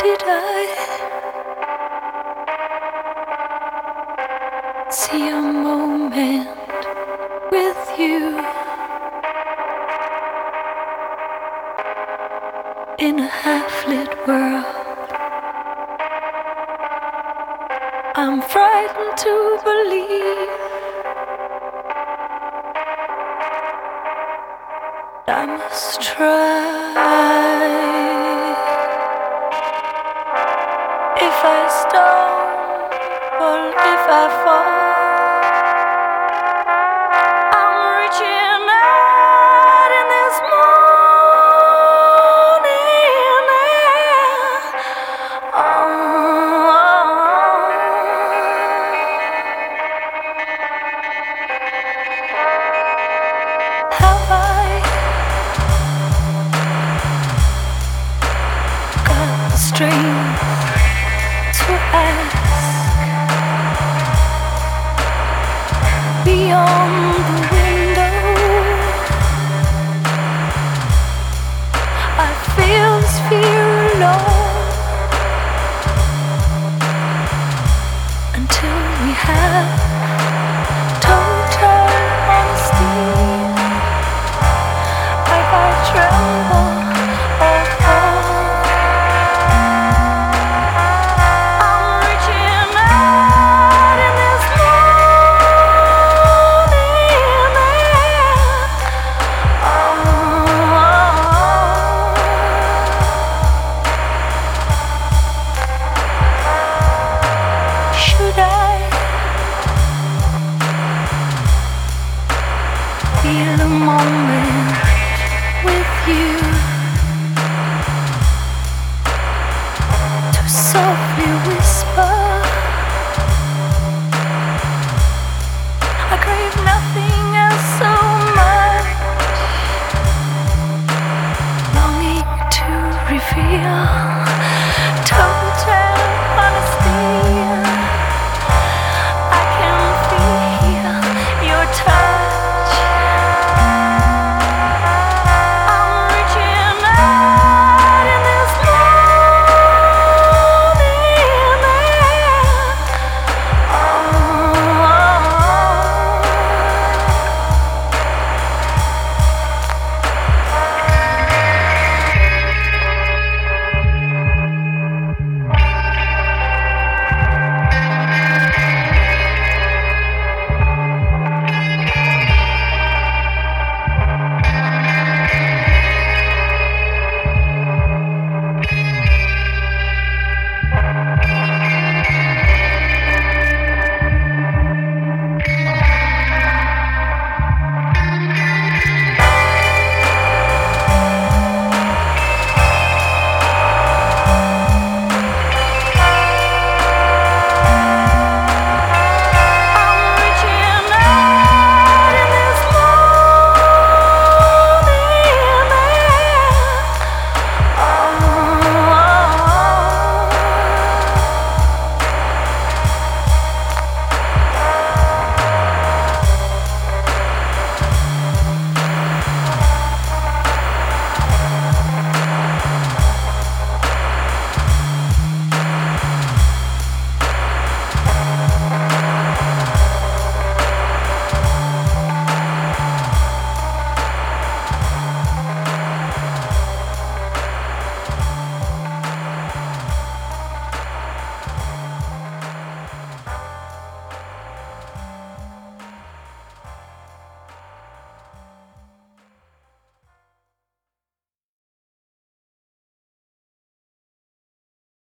did I see a moment with you in a half-lit world? I'm frightened to believe I must try. If I stumble, if I fall, I'm reaching out in this morning air. Have I got the strength to ask beyond the window? I feel this fear alone until we have total honesty. If I tremble or fall, I'm reaching out in this morning air. Should I feel a moment with you to softly whisper? I crave nothing else so much, longing to reveal